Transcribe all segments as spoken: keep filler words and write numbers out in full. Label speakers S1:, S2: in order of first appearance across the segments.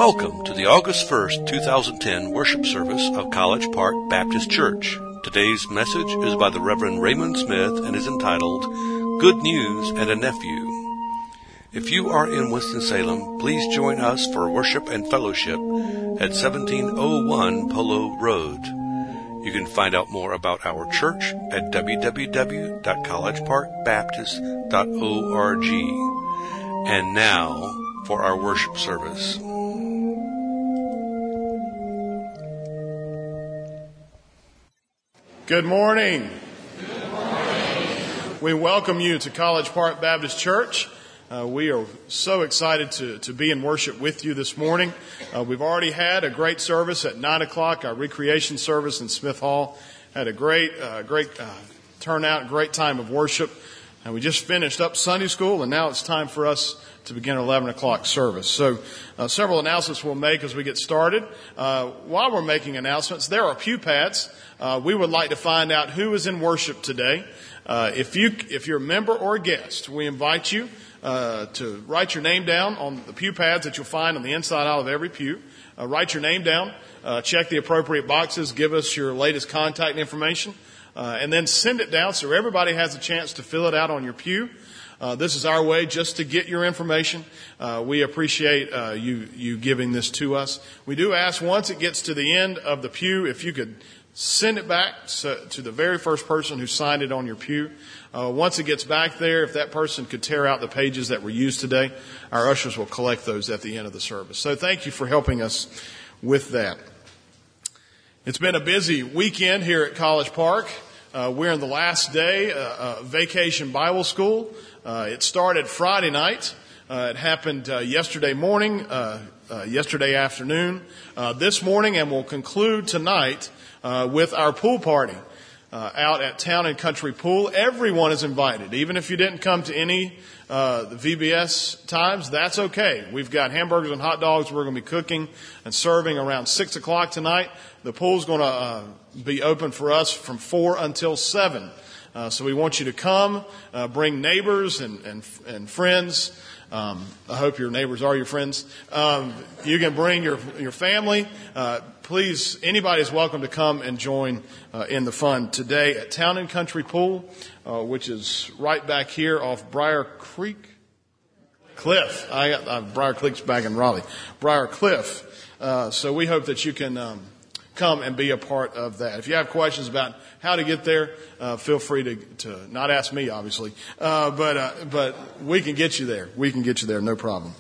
S1: Welcome to the August first, twenty ten worship service of College Park Baptist Church. Today's message is by the Reverend Raymond Smith and is entitled, Good News and a Nephew. If you are in Winston-Salem, please join us for worship and fellowship at seventeen oh one Polo Road. You can find out more about our church at w w w dot college park baptist dot org. And now for our worship service.
S2: Good morning. Good morning. We welcome you to College Park Baptist Church. Uh, we are so excited to, to be in worship with you this morning. Uh, we've already had a great service at nine o'clock, our recreation service in Smith Hall. Had a great, uh, great uh, turnout, great time of worship. And we just finished up Sunday school, and now it's time for us to begin our eleven o'clock service. So uh, several announcements we'll make as we get started. Uh, while we're making announcements, there are pew pads. Uh, we would like to find out who is in worship today. Uh, if you, if you're a member or a guest, we invite you uh, to write your name down on the pew pads that you'll find on the inside aisle of every pew. Uh, write your name down, uh, check the appropriate boxes, give us your latest contact information, uh, and then send it down so everybody has a chance to fill it out on your pew. Uh, this is our way just to get your information. Uh, we appreciate uh, you you giving this to us. We do ask once it gets to the end of the pew, if you could send it back so, to the very first person who signed it on your pew. Uh, once it gets back there, if that person could tear out the pages that were used today, our ushers will collect those at the end of the service. So thank you for helping us with that. It's been a busy weekend here at College Park. Uh, we're in the last day, uh, uh, Vacation Bible School. Uh, it started Friday night. Uh, it happened uh, yesterday morning, uh, uh, yesterday afternoon, uh, this morning, and will conclude tonight uh, with our pool party uh, out at Town and Country Pool. Everyone is invited. Even if you didn't come to any uh, the V B S times, that's okay. We've got hamburgers and hot dogs we're going to be cooking and serving around six o'clock tonight. The pool's going to uh, be open for us from four until seven. Uh, so we want you to come, uh, bring neighbors and, and, and friends. Um, I hope your neighbors are your friends. Um, you can bring your, your family. Uh, please, anybody is welcome to come and join, uh, in the fun today at Town and Country Pool, uh, which is right back here off Briar Creek Cliff. I got, uh, Briar Creek's back in Raleigh. Briar Cliff. Uh, so we hope that you can, um, come and be a part of that. If you have questions about how to get there, uh, feel free to, to not ask me, obviously, uh, but uh, but we can get you there. We can get you there, no problem.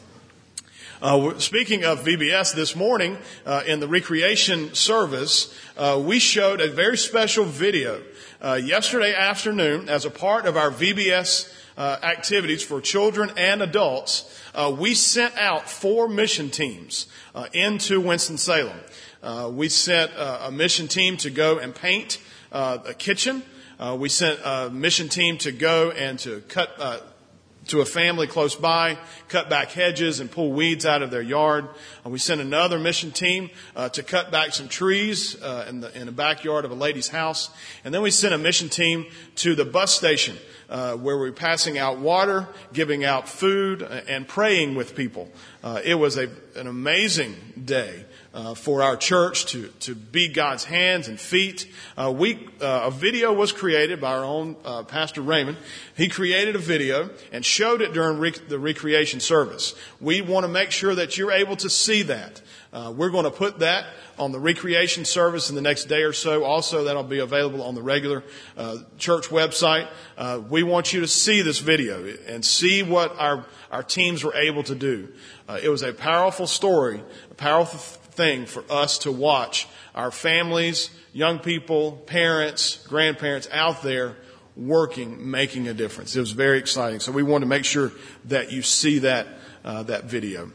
S2: Uh, speaking of V B S, this morning uh, in the recreation service, uh, we showed a very special video uh, yesterday afternoon as a part of our V B S uh, activities for children and adults. Uh, we sent out four mission teams uh, into Winston-Salem. Uh, we sent uh, a mission team to go and paint uh, a kitchen. Uh, we sent a mission team to go and to cut uh, to a family close by, cut back hedges and pull weeds out of their yard. Uh, we sent another mission team uh, to cut back some trees uh, in the in the backyard of a lady's house. And then we sent a mission team to the bus station uh, where we were passing out water, giving out food, and praying with people. Uh, it was a an amazing day. Uh, for our church to, to be God's hands and feet. Uh, we, uh, a video was created by our own, uh, Pastor Raymond. He created a video and showed it during rec- the recreation service. We want to make sure that you're able to see that. Uh, we're going to put that on the recreation service in the next day or so. Also, that'll be available on the regular, uh, church website. Uh, we want you to see this video and see what our, our teams were able to do. Uh, it was a powerful story, a powerful th- thing for us to watch our families, young people, parents, grandparents out there working, making a difference. It was very exciting. So we want to make sure that you see that, uh, that video.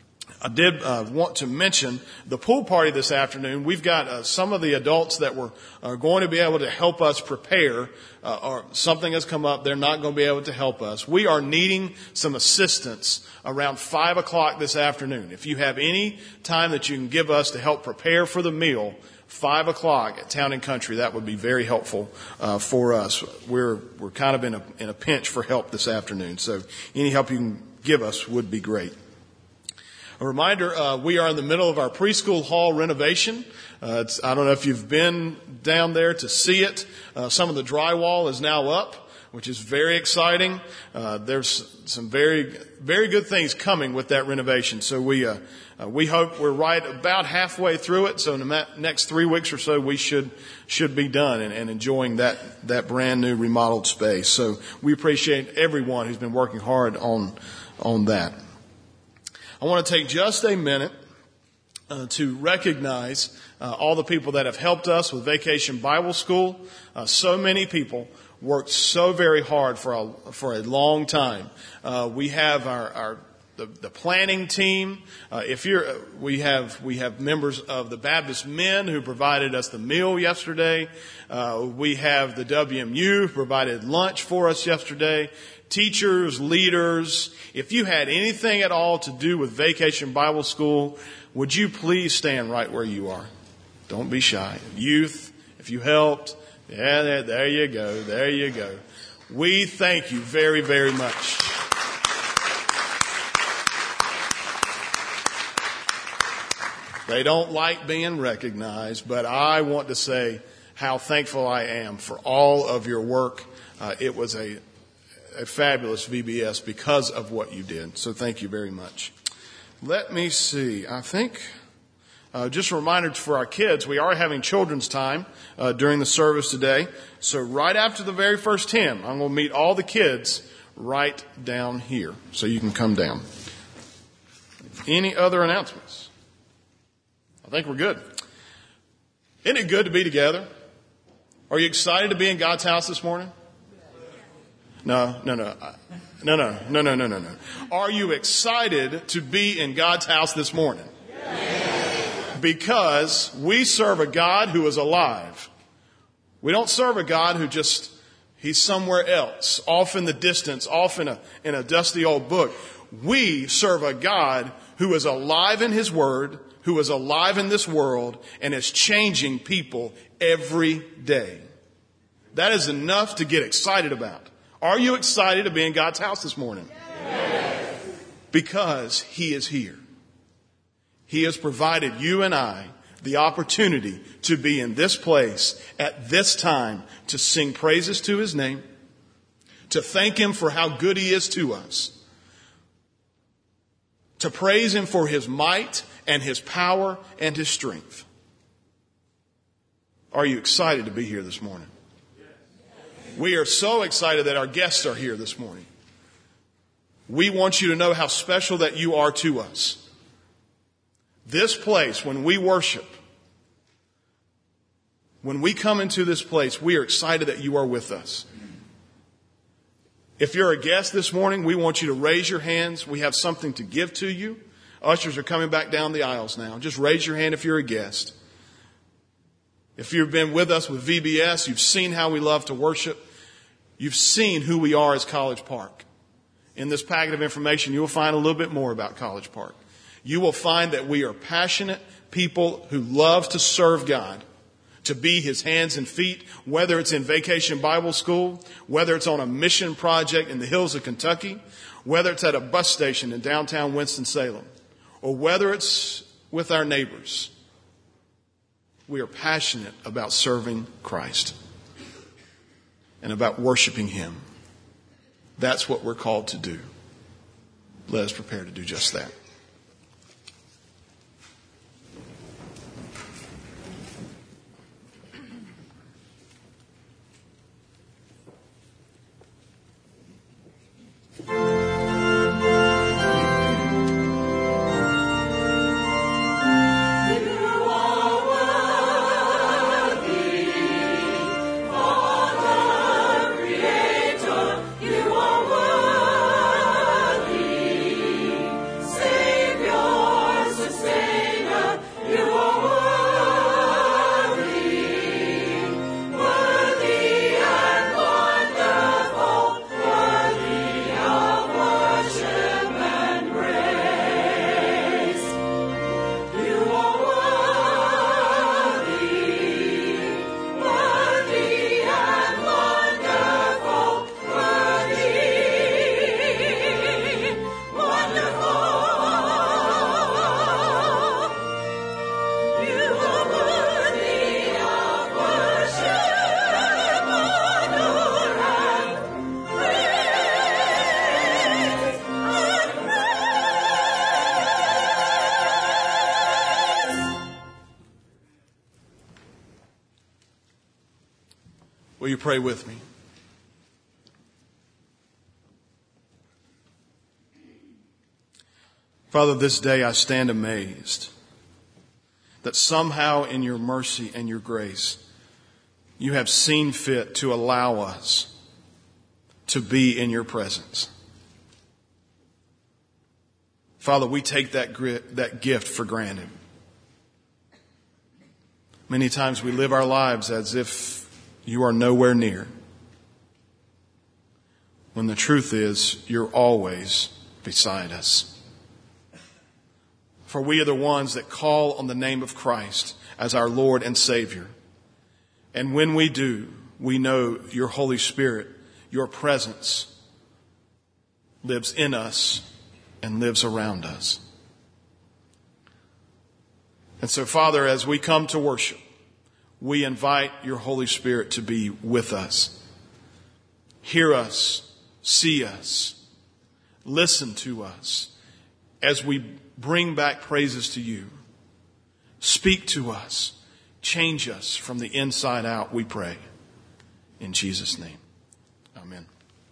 S2: I did uh, want to mention the pool party this afternoon. We've got uh, some of the adults that were are going to be able to help us prepare, uh, or something has come up. They're not going to be able to help us. We are needing some assistance around five o'clock this afternoon. If you have any time that you can give us to help prepare for the meal, five o'clock at Town and Country, that would be very helpful uh, for us. We're we're kind of in a in a pinch for help this afternoon. So any help you can give us would be great. A reminder, uh, we are in the middle of our preschool hall renovation. Uh, it's, I don't know if you've been down there to see it. Uh, some of the drywall is now up, which is very exciting. Uh, there's some very, very good things coming with that renovation. So we, uh, uh, we hope we're right about halfway through it. So in the next three weeks or so, we should, should be done and, and enjoying that, that brand new remodeled space. So we appreciate everyone who's been working hard on, on that. I want to take just a minute uh, to recognize uh, all the people that have helped us with Vacation Bible School. Uh, so many people worked so very hard for a, for a long time. Uh, we have our, our the, the planning team. Uh, if you're, we have we have members of the Baptist Men who provided us the meal yesterday. Uh, we have the W M U who provided lunch for us yesterday. Teachers, leaders, if you had anything at all to do with Vacation Bible School, would you please stand right where you are? Don't be shy. Youth, if you helped, yeah, there, there you go, there you go. We thank you very, very much. They don't like being recognized, but I want to say how thankful I am for all of your work. Uh, it was a a fabulous V B S because of what you did. So thank you very much. Let me see. I think, uh, just a reminder for our kids, we are having children's time uh, during the service today. So right after the very first hymn, I'm going to meet all the kids right down here. So you can come down. Any other announcements? I think we're good. Isn't it good to be together? Are you excited to be in God's house this morning? No, no, no, no, no, no, no, no, no, no. Are you excited to be in God's house this morning? Yes. Because we serve a God who is alive. We don't serve a God who just, he's somewhere else, off in the distance, off in a, in a dusty old book. We serve a God who is alive in his word, who is alive in this world, and is changing people every day. That is enough to get excited about. Are you excited to be in God's house this morning? Yes. Because he is here. He has provided you and I the opportunity to be in this place at this time to sing praises to his name, to thank him for how good he is to us, to praise him for his might and his power and his strength. Are you excited to be here this morning? We are so excited that our guests are here this morning. We want you to know how special that you are to us. This place, when we worship, when we come into this place, we are excited that you are with us. If you're a guest this morning, we want you to raise your hands. We have something to give to you. Ushers are coming back down the aisles now. Just raise your hand if you're a guest. If you've been with us with V B S, you've seen how we love to worship. You've seen who we are as College Park. In this packet of information, you will find a little bit more about College Park. You will find that we are passionate people who love to serve God, to be his hands and feet, whether it's in Vacation Bible School, whether it's on a mission project in the hills of Kentucky, whether it's at a bus station in downtown Winston-Salem, or whether it's with our neighbors. We are passionate about serving Christ and about worshiping him. That's what we're called to do. Let us prepare to do just that.
S3: Say
S2: Will you pray with me? Father, this day I stand amazed that somehow in your mercy and your grace, you have seen fit to allow us to be in your presence. Father, we take that that gift for granted. Many times we live our lives as if you are nowhere near, when the truth is you're always beside us. For we are the ones that call on the name of Christ as our Lord and Savior. And when we do, we know your Holy Spirit, your presence, lives in us and lives around us. And so, Father, as we come to worship, we invite your Holy Spirit to be with us. Hear us, see us, listen to us as we bring back praises to you. Speak to us. Change us from the inside out, we pray. In Jesus' name. Amen.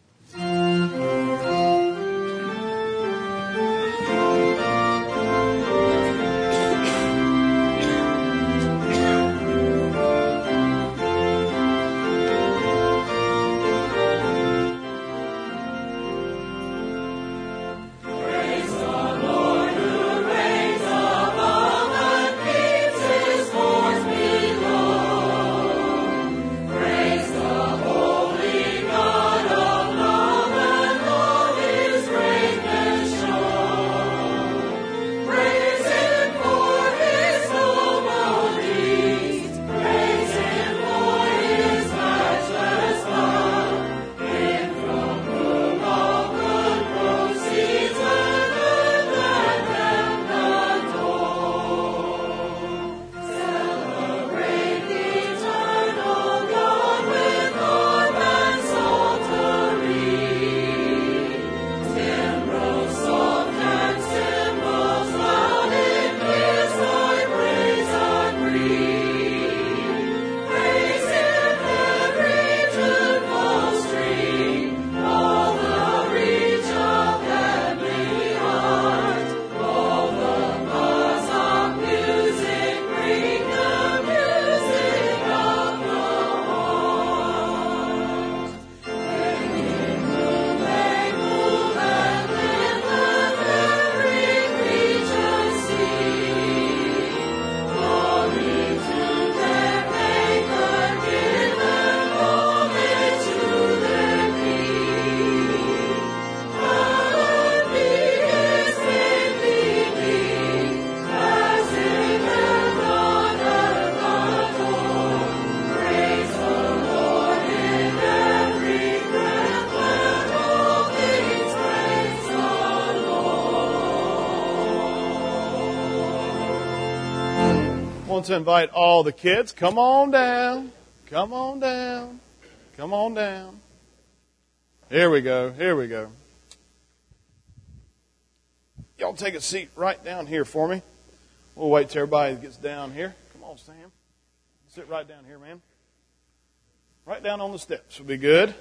S2: To invite all the kids, come on down, come on down, come on down. Here we go, here we go. Y'all take a seat right down here for me. We'll wait till everybody gets down here. Come on, Sam. Sit right down here, man. Right down on the steps will be good.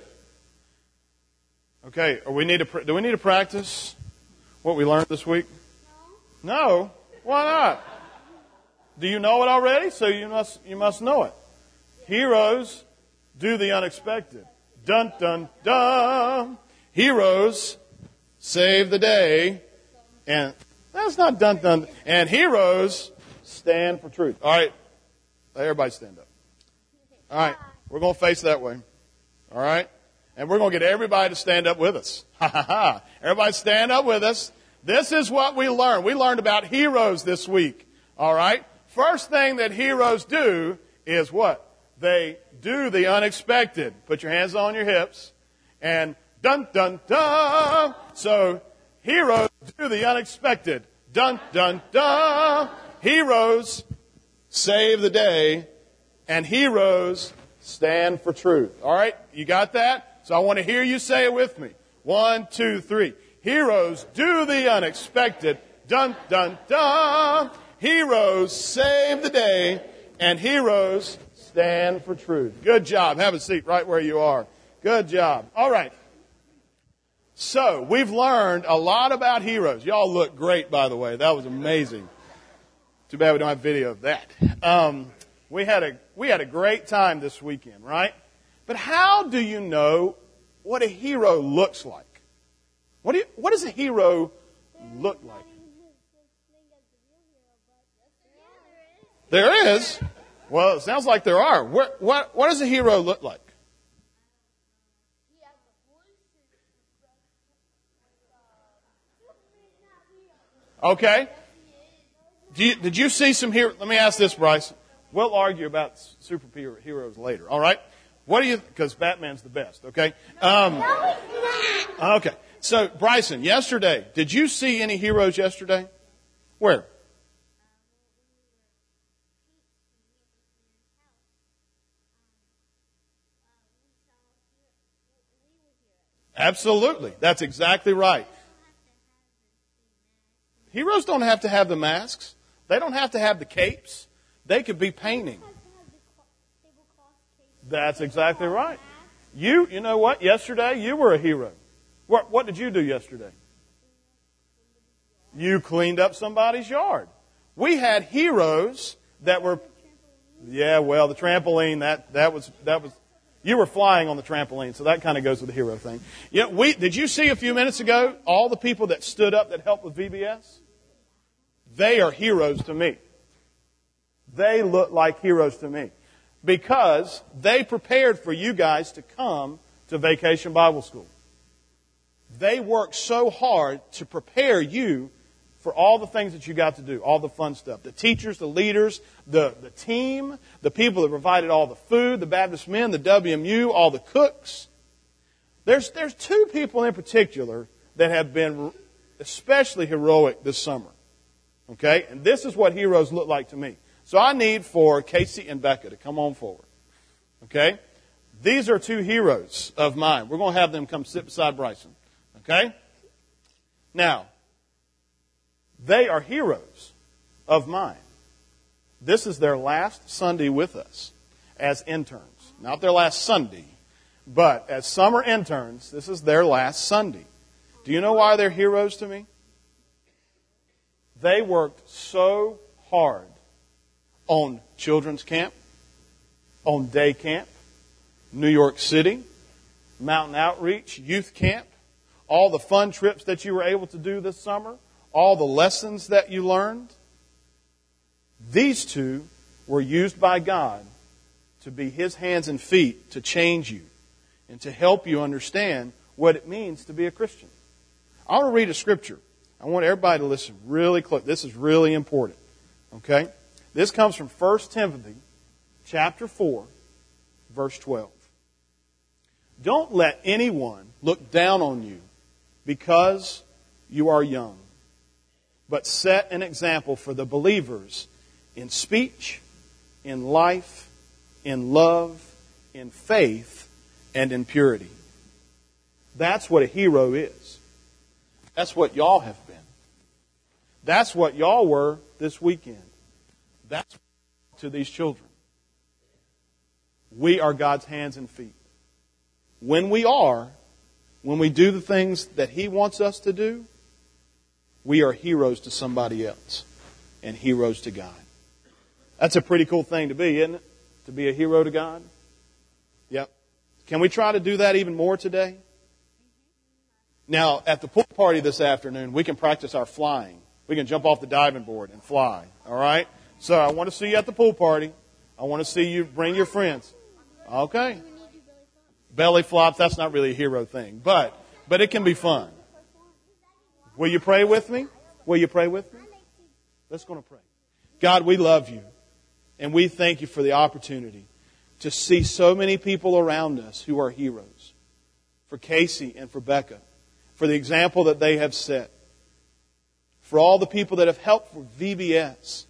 S2: Okay, or we need to, do we need to practice what we learned this week? No. No? Why not? Do you know it already? So you must you must know it. Heroes do the unexpected. Dun, dun, dun. Heroes save the day. And that's not dun, dun. And heroes stand for truth. All right. Everybody stand up. All right. We're going to face that way. All right. And we're going to get everybody to stand up with us. Ha, ha, ha. Everybody stand up with us. This is what we learned. We learned about heroes this week. All right. First thing that heroes do is what? They do the unexpected. Put your hands on your hips. And dun, dun, dun. So, heroes do the unexpected. Dun, dun, dun. Heroes save the day. And heroes stand for truth. All right? You got that? So I want to hear you say it with me. One, two, three. Heroes do the unexpected. Dun, dun, dun. Heroes save the day, and heroes stand for truth. Good job. Have a seat right where you are. Good job. All right. So, we've learned a lot about heroes. Y'all look great, by the way. That was amazing. Too bad we don't have video of that. Um, we had a we had a great time this weekend, right? But how do you know what a hero looks like? What do you, what does a hero look like? There is. Well, it sounds like there are. What what, what does a hero look like? Okay. Do you, did you see some heroes? Let me ask this, Bryce. We'll argue about superheroes later, all right? What do you, because Batman's the best, okay? Um, okay. So, Bryson, yesterday, did you see any heroes yesterday? Where? Absolutely. That's exactly right. Heroes don't have to have the masks. They don't have to have the capes. They could be painting. That's exactly right. You, you know what? Yesterday, you were a hero. What, what did you do yesterday? You cleaned up somebody's yard. We had heroes that were, yeah, well, the trampoline, that, that was, that was, you were flying on the trampoline, so that kind of goes with the hero thing. Yeah, we, did you see a few minutes ago all the people that stood up that helped with V B S? They are heroes to me. They look like heroes to me because they prepared for you guys to come to Vacation Bible School. They worked so hard to prepare you for all the things that you got to do, all the fun stuff. The teachers, the leaders, the, the team, the people that provided all the food, the Baptist men, the W M U, all the cooks. There's, there's two people in particular that have been especially heroic this summer. Okay? And this is what heroes look like to me. So I need for Casey and Becca to come on forward. Okay? These are two heroes of mine. We're going to have them come sit beside Bryson. Okay? Now, they are heroes of mine. This is their last Sunday with us as interns. Not their last Sunday, but as summer interns, this is their last Sunday. Do you know why they're heroes to me? They worked so hard on children's camp, on day camp, New York City, Mountain Outreach, youth camp, all the fun trips that you were able to do this summer, all the lessons that you learned. These two were used by God to be His hands and feet to change you and to help you understand what it means to be a Christian. I want to read a scripture. I want everybody to listen really close. This is really important. Okay? This comes from First Timothy chapter four, verse twelve. Don't let anyone look down on you because you are young, but set an example for the believers in speech, in life, in love, in faith, and in purity. That's what a hero is. That's what y'all have been. That's what y'all were this weekend. That's to these children. We are God's hands and feet. When we are, when we do the things that He wants us to do, we are heroes to somebody else and heroes to God. That's a pretty cool thing to be, isn't it? To be a hero to God. Yep. Can we try to do that even more today? Now, at the pool party this afternoon, we can practice our flying. We can jump off the diving board and fly. All right? So I want to see you at the pool party. I want to see you bring your friends. Okay. Belly flops, that's not really a hero thing. But, but it can be fun. Will you pray with me? Will you pray with me? Let's go to pray. God, we love you. And we thank you for the opportunity to see so many people around us who are heroes. For Casey and for Becca. For the example that they have set. For all the people that have helped for V B S.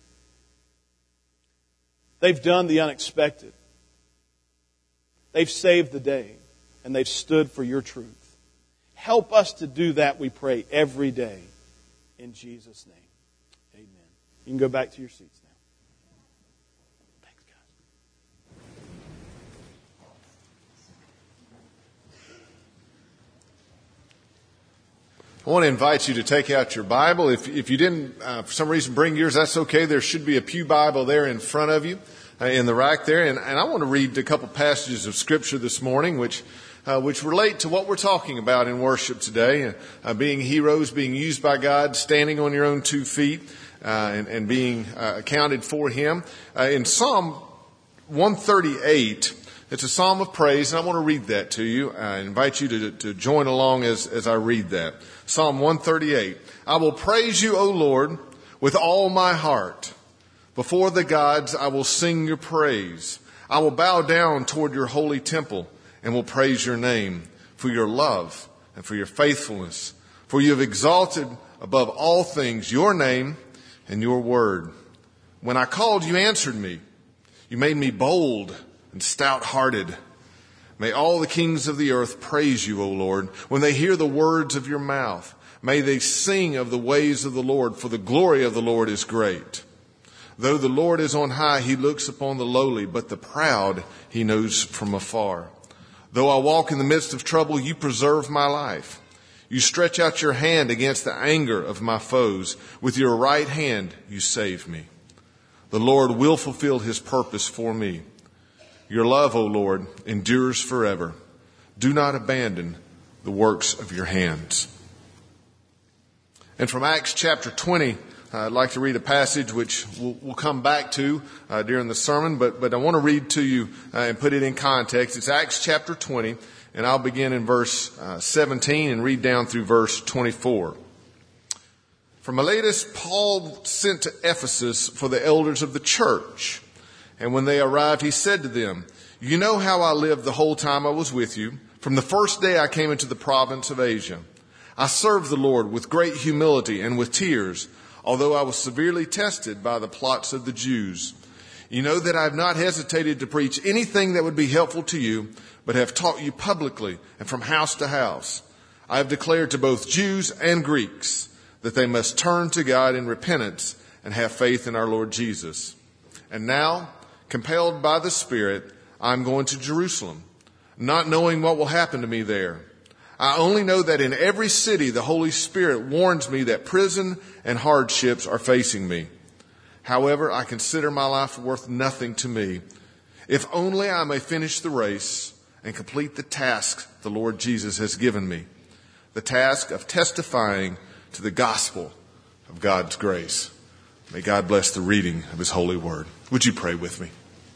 S2: They've done the unexpected. They've saved the day. And they've stood for your truth. Help us to do that, we pray, every day. In Jesus' name. Amen. You can go back to your seats now. Thanks, guys.
S3: I want to invite you to take out your Bible. If, if you didn't, uh, for some reason, bring yours, that's okay. There should be a pew Bible there in front of you, uh, in the rack there. And, and I want to read a couple passages of Scripture this morning, which uh, which relate to what we're talking about in worship today. Uh, being heroes, being used by God, standing on your own two feet, uh, and, and being uh, accounted for Him. Uh, in Psalm one thirty-eight, it's a psalm of praise, and I want to read that to you. I invite you to, to join along as, as I read that. Psalm one thirty-eight. I will praise you, O Lord, with all my heart. Before the gods, I will sing your praise. I will bow down toward your holy temple and will praise your name for your love and for your faithfulness. For you have exalted above all things your name and your word. When I called, you answered me. You made me bold and stout-hearted. May all the kings of the earth praise you, O Lord, when they hear the words of your mouth. May they sing of the ways of the Lord, for the glory of the Lord is great. Though the Lord is on high, he looks upon the lowly, but the proud he knows from afar. Though I walk in the midst of trouble, you preserve my life. You stretch out your hand against the anger of my foes. With your right hand you save me. The Lord will fulfill his purpose for me. Your love, O Lord, endures forever. Do not abandon the works of your hands. And from Acts chapter twenty, uh, I'd like to read a passage which we'll, we'll come back to uh, during the sermon, but, but I want to read to you uh, and put it in context. It's Acts chapter twenty, and I'll begin in verse uh, seventeen and read down through verse twenty-four. From Miletus, Paul sent to Ephesus for the elders of the church. And when they arrived, he said to them, you know how I lived the whole time I was with you, from the first day I came into the province of Asia. I served the Lord with great humility and with tears, although I was severely tested by the plots of the Jews. You know that I have not hesitated to preach anything that would be helpful to you, but have taught you publicly and from house to house. I have declared to both Jews and Greeks that they must turn to God in repentance and have faith in our Lord Jesus. And now, compelled by the Spirit, I'm going to Jerusalem, not knowing what will happen to me there. I only know that in every city the Holy Spirit warns me that prison and hardships are facing me. However, I consider my life worth nothing to me, if only I may finish the race and complete the task the Lord Jesus has given me, the task of testifying to the gospel of God's grace. May God bless the reading of his holy word. Would you pray with me?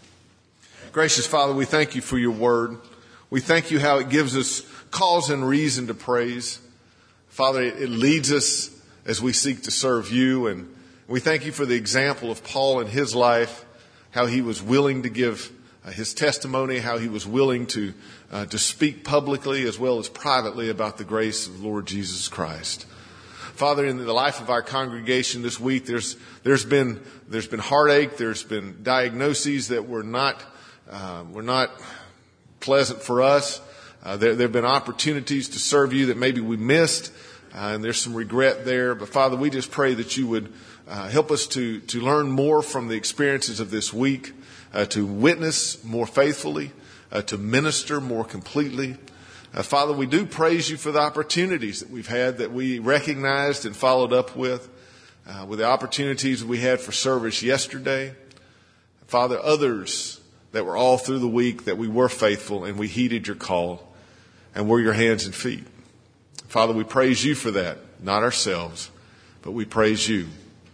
S3: Gracious Father, we thank you for your word. We thank you how it gives us cause and reason to praise. Father, it leads us as we seek to serve you. And we thank you for the example of Paul in his life, how he was willing to give uh, his testimony, how he was willing to, uh, to speak publicly as well as privately about the grace of the Lord Jesus Christ. Father, in the life of our congregation this week, there's there's been there's been heartache, there's been diagnoses that were not uh, were not pleasant for us. Uh, there, there have been opportunities to serve you that maybe we missed, uh, and there's some regret there. But Father, we just pray that you would uh, help us to to learn more from the experiences of this week, uh, to witness more faithfully, uh, to minister more completely. Uh, Father, we do praise you for the opportunities that we've had that we recognized and followed up with, uh, with the opportunities we had for service yesterday. Father, others that were all through the week that we were faithful and we heeded your call and were your hands and feet. Father, we praise you for that, not ourselves, but we praise you.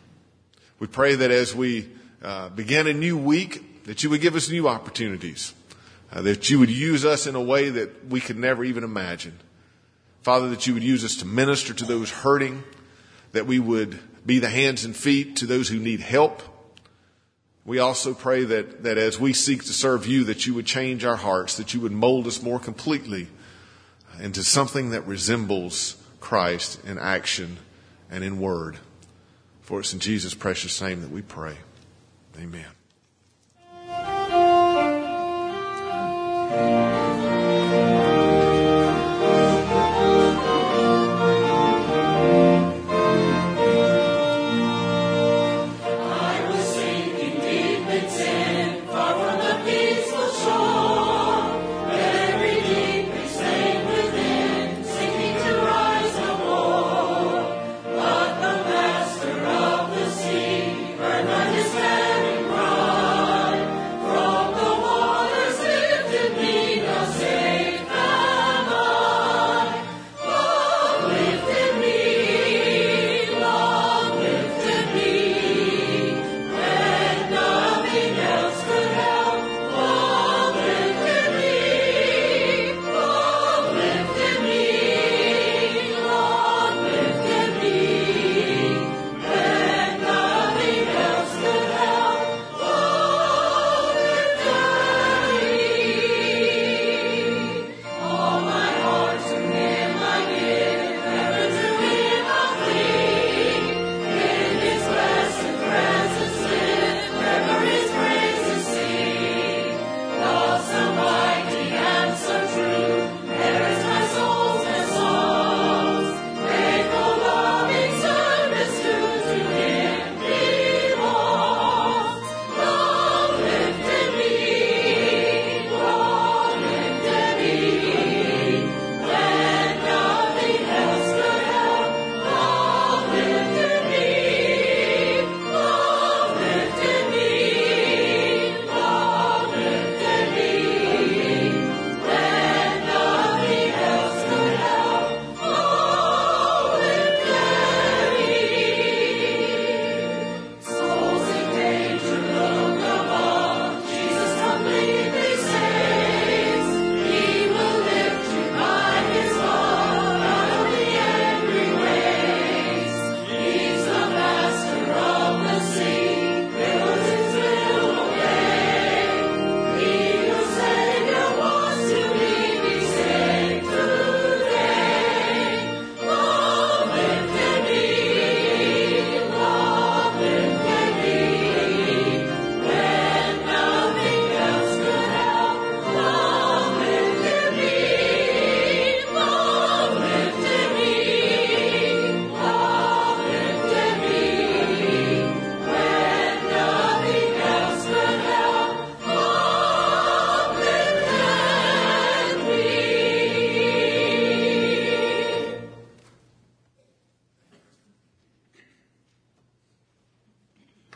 S3: We pray that as we uh, begin a new week, that you would give us new opportunities. Uh, that you would use us in a way that we could never even imagine. Father, that you would use us to minister to those hurting, that we would be the hands and feet to those who need help. We also pray that, that as we seek to serve you, that you would change our hearts, that you would mold us more completely into something that resembles Christ in action and in word. For it's in Jesus' precious name that we pray. Amen.
S4: Every deep is saying within, seeking to rise no more.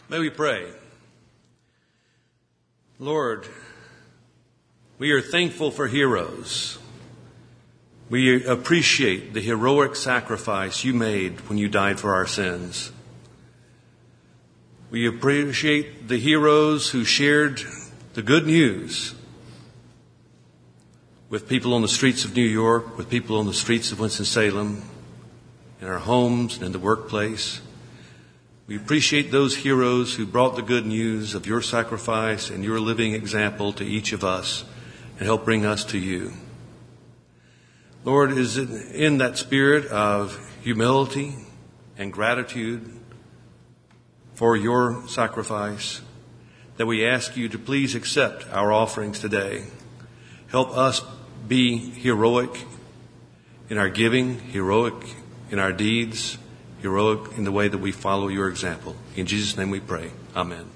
S1: May we pray. Lord, we are thankful for heroes. We appreciate the heroic sacrifice you made when you died for our sins. We appreciate the heroes who shared the good news with people on the streets of New York, with people on the streets of Winston-Salem, in our homes and in the workplace. We appreciate those heroes who brought the good news of your sacrifice and your living example to each of us and help bring us to you. Lord, is it in that spirit of humility and gratitude for your sacrifice that we ask you to please accept our offerings today. Help us be heroic in our giving, heroic in our deeds, heroic in the way that we follow your example. In Jesus' name we pray. Amen.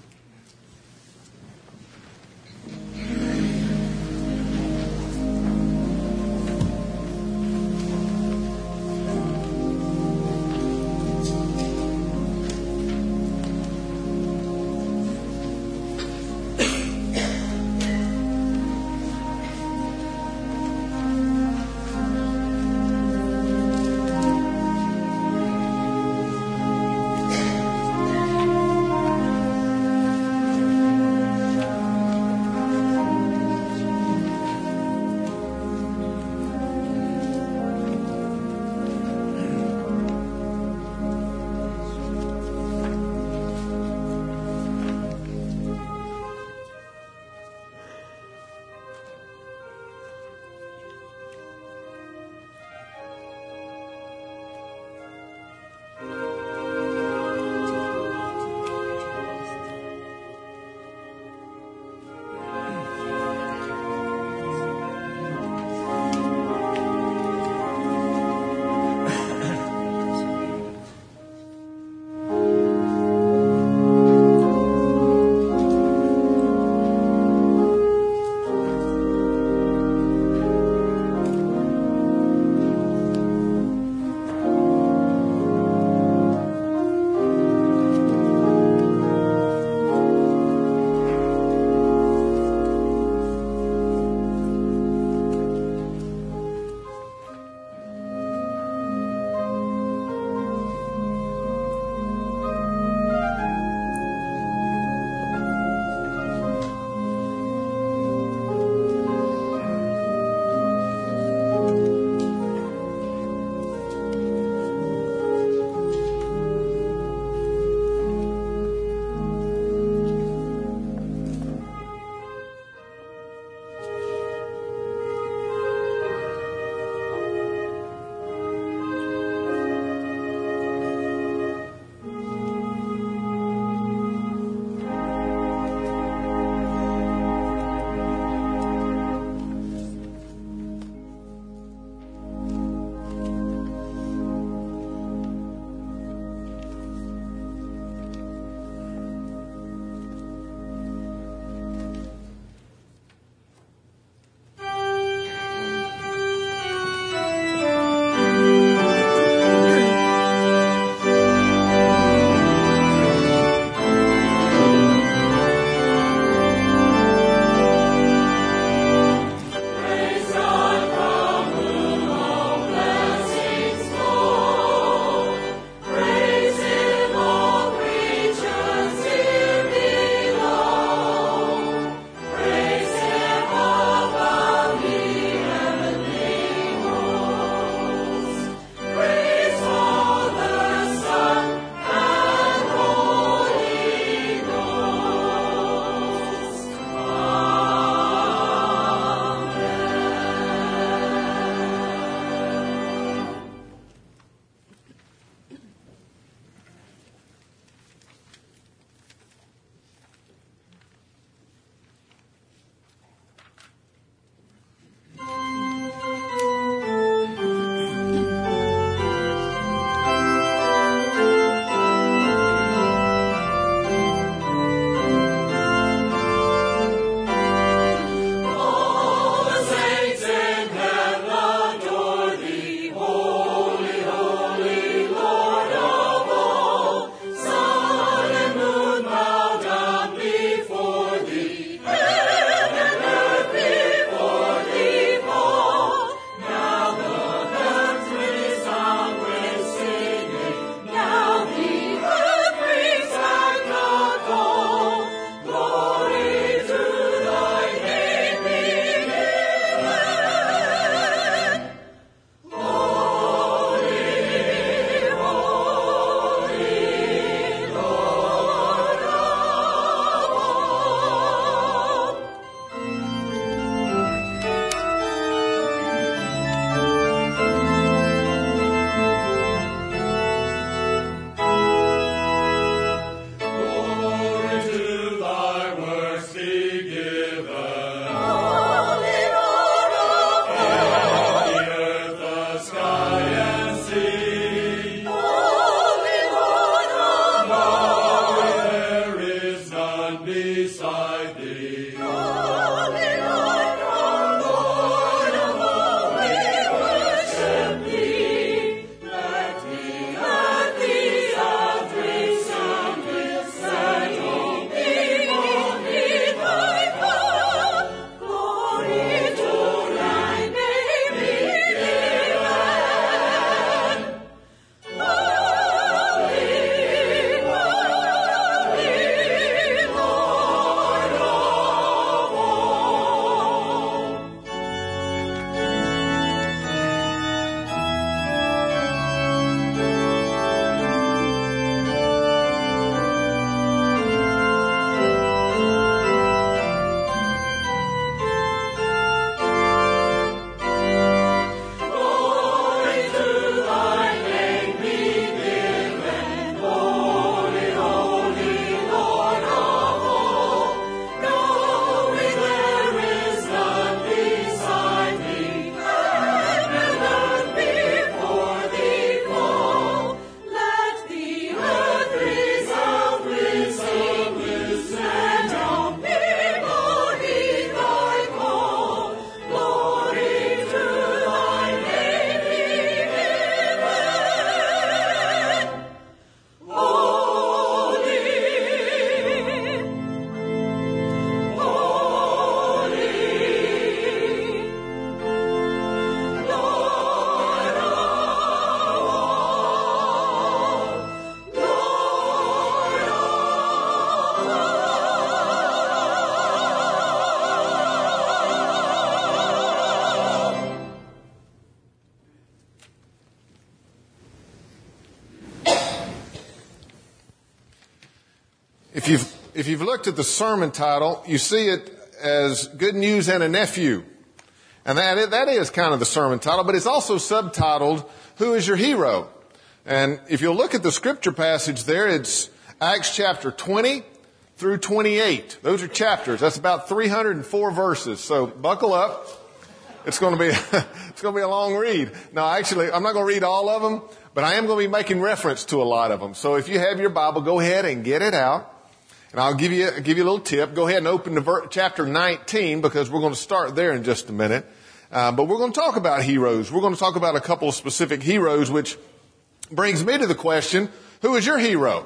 S3: If you've, if you've looked at the sermon title, you see it as Good News and a Nephew. And that is, that is kind of the sermon title, but it's also subtitled, Who is Your Hero? And if you'll look at the scripture passage there, it's Acts chapter twenty through twenty-eight. Those are chapters. That's about three hundred four verses. So buckle up. It's going to be, it's going to be a long read. No, actually, I'm not going to read all of them, but I am going to be making reference to a lot of them. So if you have your Bible, go ahead and get it out. And I'll give you, give you a little tip. Go ahead and open to ver- chapter nineteen, because we're going to start there in just a minute. Uh, but we're going to talk about heroes. We're going to talk about a couple of specific heroes, which brings me to the question, who is your hero?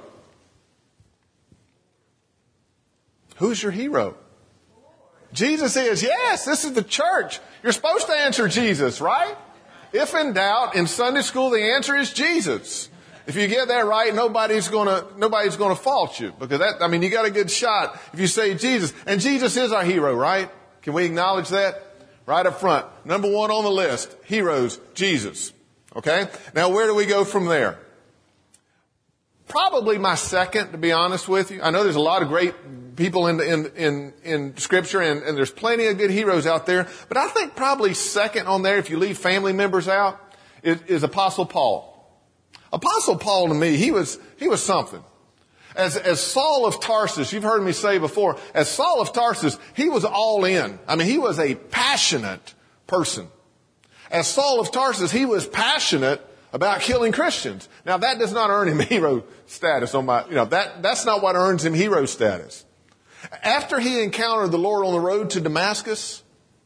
S3: Who's your hero? Jesus is. Yes, this is the church. You're supposed to answer Jesus, right? If in doubt, in Sunday school, the answer is Jesus. If you get that right, nobody's gonna, nobody's gonna fault you. Because that, I mean, you got a good shot if you say Jesus. And Jesus is our hero, right? Can we acknowledge that? Right up front. Number one on the list. Heroes, Jesus. Okay? Now where do we go from there? Probably my second, to be honest with you. I know there's a lot of great people in, in, in, in Scripture, and, and there's plenty of good heroes out there. But I think probably second on there, if you leave family members out, is, is Apostle Paul. Apostle Paul, to me, he was, he was something. As, as Saul of Tarsus, you've heard me say before, as Saul of Tarsus, he was all in. I mean, he was a passionate person. As Saul of Tarsus, he was passionate about killing Christians. Now, that does not earn him hero status on my, you know, that, that's not what earns him hero status. After he encountered the Lord on the road to Damascus,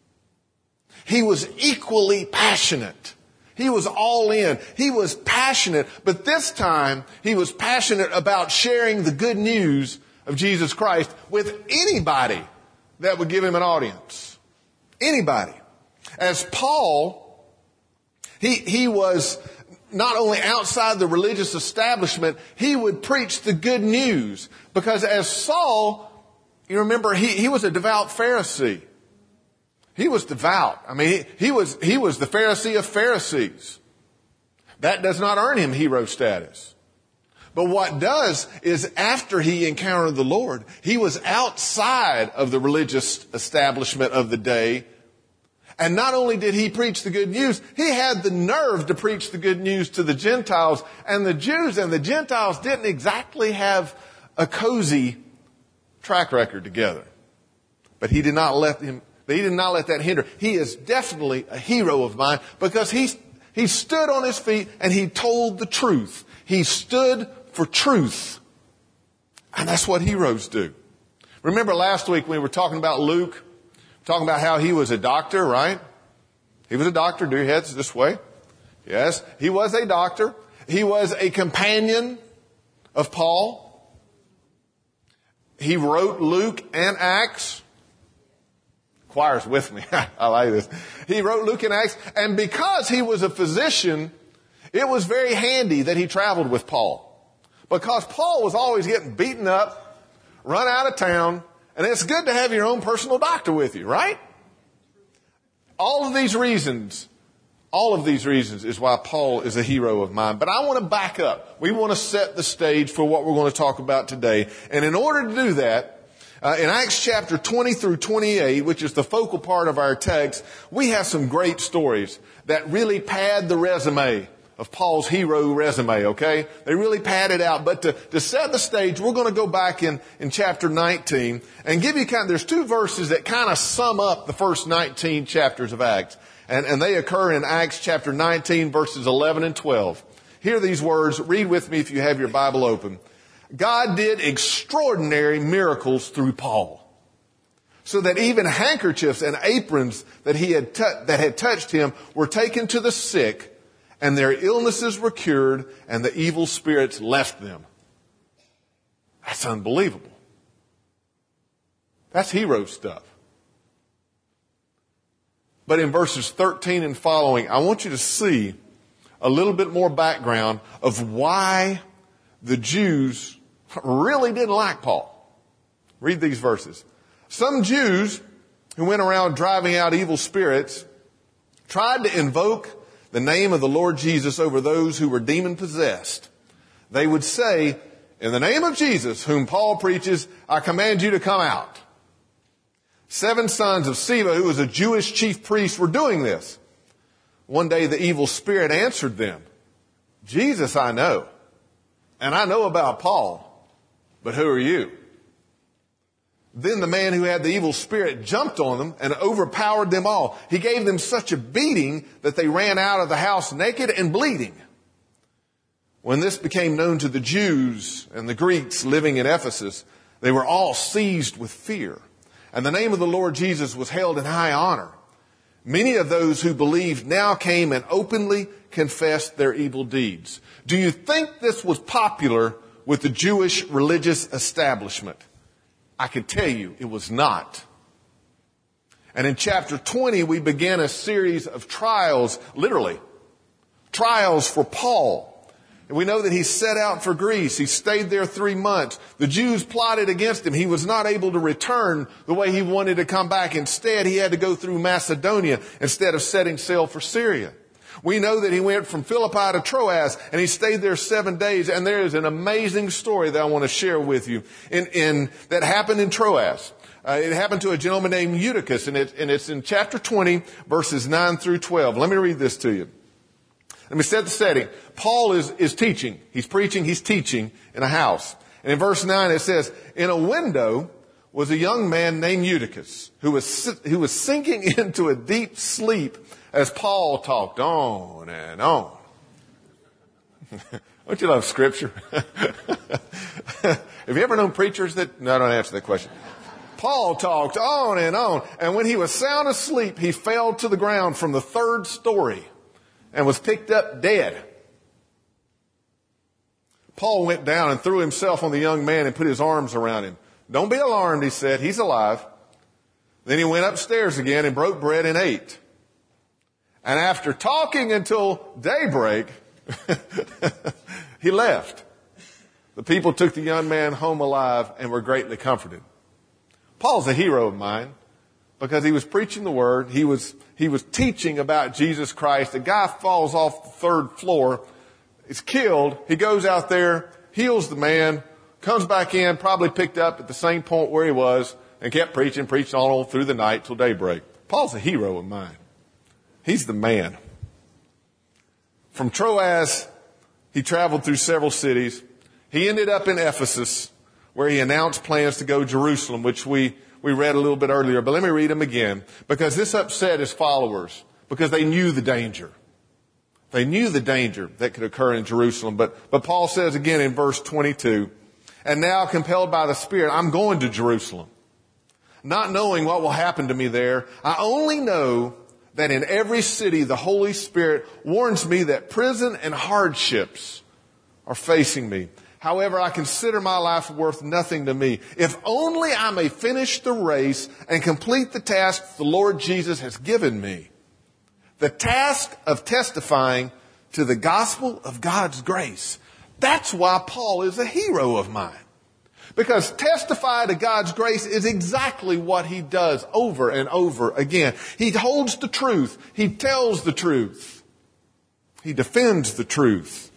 S3: he was equally passionate. He was all in. He was passionate, but this time he was passionate about sharing the good news of Jesus Christ with anybody that would give him an audience. Anybody. As Paul, he, he was not only outside the religious establishment, he would preach the good news. Because as Saul, you remember, he, he was a devout Pharisee. He was devout. I mean, he, he was, he was the Pharisee of Pharisees. That does not earn him hero status. But what does is after he encountered the Lord, he was outside of the religious establishment of the day. And not only did he preach the good news, he had the nerve to preach the good news to the Gentiles. And the Jews and the Gentiles didn't exactly have a cozy track record together. But he did not let him, he did not let that hinder. He is definitely a hero of mine because he, he stood on his feet and he told the truth. He stood for truth. And that's what heroes do. Remember last week we were talking about Luke, talking about how he was a doctor, right? He was a doctor. Do your heads this way. Yes, he was a doctor. He was a companion of Paul. He wrote Luke and Acts. Choir's with me. I like this. He wrote Luke and Acts, and because he was a physician, it was very handy that he traveled with Paul. Because Paul was always getting beaten up, run out of town, and it's good to have your own personal doctor with you, right? All of these reasons, all of these reasons is why Paul is a hero of mine. But I want to back up. We want to set the stage for what we're going to talk about today. And in order to do that, Uh, in Acts chapter twenty through twenty-eight, which is the focal part of our text, we have some great stories that really pad the resume of Paul's hero resume, okay? They really pad it out. But to, to set the stage, we're going to go back in, in chapter nineteen and give you kind of, there's two verses that kind of sum up the first nineteen chapters of Acts. And, and they occur in Acts chapter nineteen, verses eleven and twelve. Hear these words. Read with me if you have your Bible open. God did extraordinary miracles through Paul, so that even handkerchiefs and aprons that he had tu- that had touched him were taken to the sick, and their illnesses were cured, and the evil spirits left them. That's unbelievable. That's hero stuff. But in verses thirteen and following, I want you to see a little bit more background of why the Jews really didn't like Paul. Read these verses. Some Jews who went around driving out evil spirits tried to invoke the name of the Lord Jesus over those who were demon possessed. They would say, in the name of Jesus, whom Paul preaches, I command you to come out. Seven sons of Sceva, who was a Jewish chief priest, were doing this. One day the evil spirit answered them, Jesus I know, and I know about Paul, but who are you? Then the man who had the evil spirit jumped on them and overpowered them all. He gave them such a beating that they ran out of the house naked and bleeding. When this became known to the Jews and the Greeks living in Ephesus, they were all seized with fear. And the name of the Lord Jesus was held in high honor. Many of those who believed now came and openly confessed their evil deeds. Do you think this was popular with the Jewish religious establishment? I can tell you it was not. And in chapter twenty, we began a series of trials, literally, trials for Paul. And we know that he set out for Greece. He stayed there three months. The Jews plotted against him. He was not able to return the way he wanted to come back. Instead, he had to go through Macedonia instead of setting sail for Syria. We know that he went from Philippi to Troas, and he stayed there seven days. And there is an amazing story that I want to share with you in, in that happened in Troas. Uh, it happened to a gentleman named Eutychus, and, it, and it's in chapter twenty, verses nine through twelve. Let me read this to you. Let me set the setting. Paul is, is teaching. He's preaching, he's teaching in a house. And in verse nine it says, in a window was a young man named Eutychus, who was, who was sinking into a deep sleep as Paul talked on and on. Don't you love Scripture? Have you ever known preachers that... No, don't answer that question. Paul talked on and on, and when he was sound asleep, he fell to the ground from the third story and was picked up dead. Paul went down and threw himself on the young man and put his arms around him. Don't be alarmed, he said. He's alive. Then he went upstairs again and broke bread and ate. And after talking until daybreak, he left. The people took the young man home alive and were greatly comforted. Paul's a hero of mine because he was preaching the word. He was, he was teaching about Jesus Christ. The guy falls off the third floor, is killed. He goes out there, heals the man, comes back in, probably picked up at the same point where he was, and kept preaching, preaching all through the night till daybreak. Paul's a hero of mine. He's the man. From Troas, he traveled through several cities. He ended up in Ephesus, where he announced plans to go to Jerusalem, which we, we read a little bit earlier. But let me read them again, because this upset his followers, because they knew the danger. They knew the danger that could occur in Jerusalem. But, but Paul says again in verse twenty-two, and now compelled by the Spirit, I'm going to Jerusalem, not knowing what will happen to me there. I only know that in every city the Holy Spirit warns me that prison and hardships are facing me. However, I consider my life worth nothing to me, if only I may finish the race and complete the task the Lord Jesus has given me. The task of testifying to the gospel of God's grace. That's why Paul is a hero of mine. Because testify to God's grace is exactly what he does over and over again. He holds the truth. He tells the truth. He defends the truth.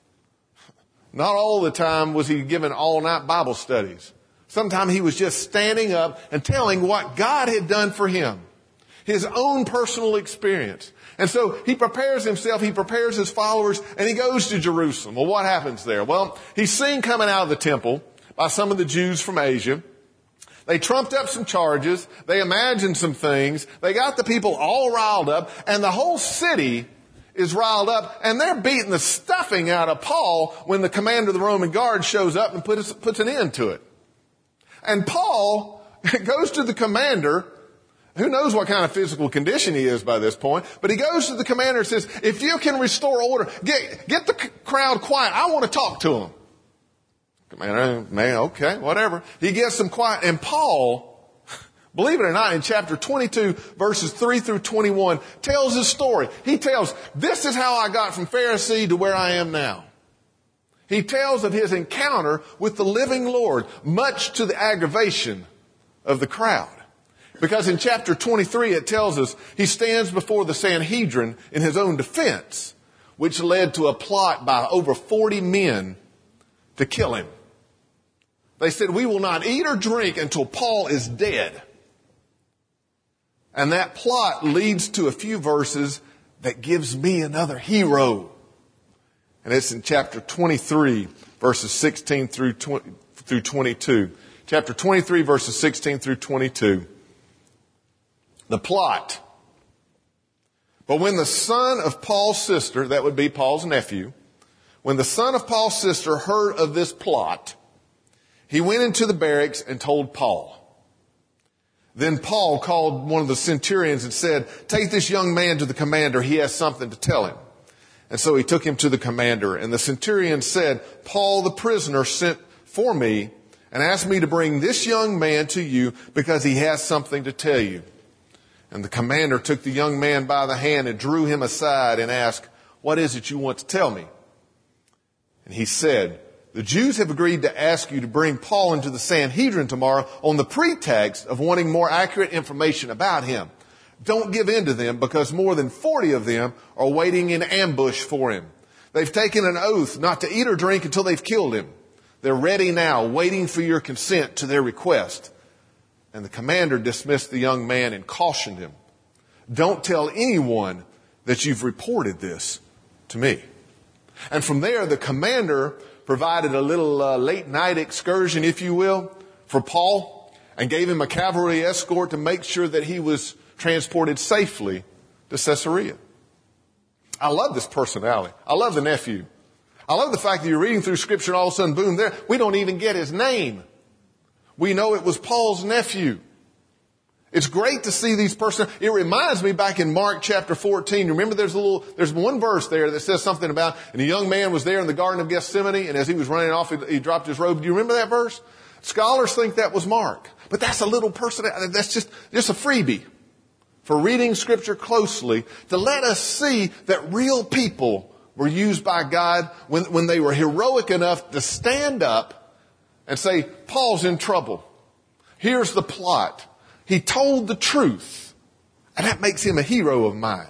S3: Not all the time was he given all-night Bible studies. Sometimes he was just standing up and telling what God had done for him. His own personal experience. And so he prepares himself, he prepares his followers, and he goes to Jerusalem. Well, what happens there? Well, he's seen coming out of the temple by some of the Jews from Asia. They trumped up some charges. They imagined some things. They got the people all riled up, and the whole city is riled up, and they're beating the stuffing out of Paul when the commander of the Roman guard shows up and puts, puts an end to it. And Paul goes to the commander. Who knows what kind of physical condition he is by this point, but he goes to the commander and says, if you can restore order, get, get the crowd quiet. I want to talk to them. Commander, man, okay, whatever. He gets them quiet, and Paul, believe it or not, in chapter twenty-two, verses three through twenty-one, tells his story. He tells, this is how I got from Pharisee to where I am now. He tells of his encounter with the living Lord, much to the aggravation of the crowd. Because in chapter twenty-three, it tells us he stands before the Sanhedrin in his own defense, which led to a plot by over forty men to kill him. They said, we will not eat or drink until Paul is dead. And that plot leads to a few verses that gives me another hero. And it's in chapter twenty-three, verses sixteen through twenty-two. Chapter twenty-three, verses sixteen through twenty-two. The plot. But when the son of Paul's sister, that would be Paul's nephew, when the son of Paul's sister heard of this plot, he went into the barracks and told Paul. Then Paul called one of the centurions and said, take this young man to the commander. He has something to tell him. And so he took him to the commander. And the centurion said, Paul the prisoner sent for me and asked me to bring this young man to you because he has something to tell you. And the commander took the young man by the hand and drew him aside and asked, what is it you want to tell me? And he said, the Jews have agreed to ask you to bring Paul into the Sanhedrin tomorrow on the pretext of wanting more accurate information about him. Don't give in to them because more than forty of them are waiting in ambush for him. They've taken an oath not to eat or drink until they've killed him. They're ready now, waiting for your consent to their request. And the commander dismissed the young man and cautioned him, don't tell anyone that you've reported this to me. And from there, the commander provided a little uh, late night excursion, if you will, for Paul and gave him a cavalry escort to make sure that he was transported safely to Caesarea. I love this personality. I love the nephew. I love the fact that you're reading through Scripture and all of a sudden, boom, there, we don't even get his name. We know it was Paul's nephew. It's great to see these persons. It reminds me back in Mark chapter fourteen. Remember there's a little, there's one verse there that says something about, and a young man was there in the Garden of Gethsemane, and as he was running off, he, he dropped his robe. Do you remember that verse? Scholars think that was Mark. But that's a little person, that's just, just a freebie for reading Scripture closely to let us see that real people were used by God when, when they were heroic enough to stand up and say, Paul's in trouble. Here's the plot. He told the truth, and that makes him a hero of mine.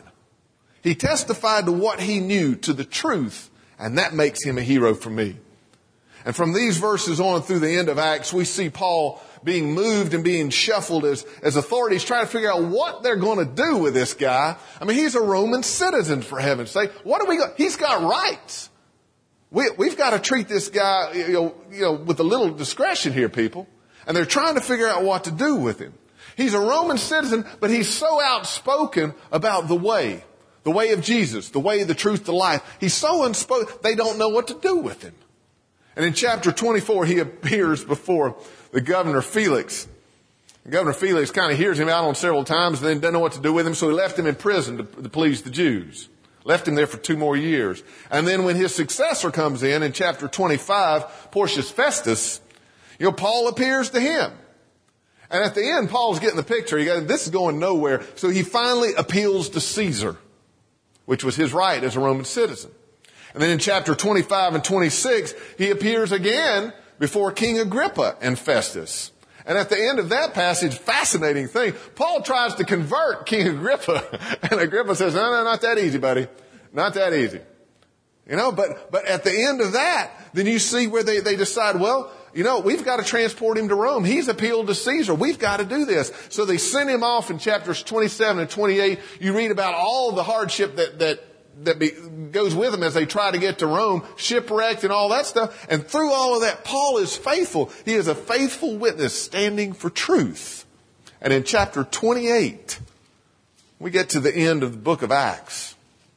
S3: He testified to what he knew, to the truth, and that makes him a hero for me. And from these verses on through the end of Acts, we see Paul being moved and being shuffled as, as authorities try to figure out what they're going to do with this guy. I mean, he's a Roman citizen, for heaven's sake. What do we got? He's got rights. We, we've got to treat this guy, you know, you know, with a little discretion here, people. And they're trying to figure out what to do with him. He's a Roman citizen, but he's so outspoken about the way, the way of Jesus, the way, the truth, the life. He's so unspoken, they don't know what to do with him. And in chapter twenty-four, he appears before the governor Felix. And Governor Felix kind of hears him out on several times and then doesn't know what to do with him, so he left him in prison to, to please the Jews. Left him there for two more years. And then when his successor comes in, in chapter twenty-five, Porcius Festus, you know, Paul appears to him. And at the end, Paul's getting the picture. He goes, this is going nowhere. So he finally appeals to Caesar, which was his right as a Roman citizen. And then in chapter twenty-five and twenty-six, he appears again before King Agrippa and Festus. And at the end of that passage, fascinating thing, Paul tries to convert King Agrippa. And Agrippa says, no, no, not that easy, buddy. Not that easy. You know, but, but at the end of that, then you see where they, they decide, well, you know, we've got to transport him to Rome. He's appealed to Caesar. We've got to do this. So they send him off in chapters twenty-seven and twenty-eight. You read about all the hardship that, that, that be, goes with them as they try to get to Rome, shipwrecked and all that stuff. And through all of that, Paul is faithful. He is a faithful witness standing for truth. And in chapter twenty-eight, we get to the end of the book of Acts.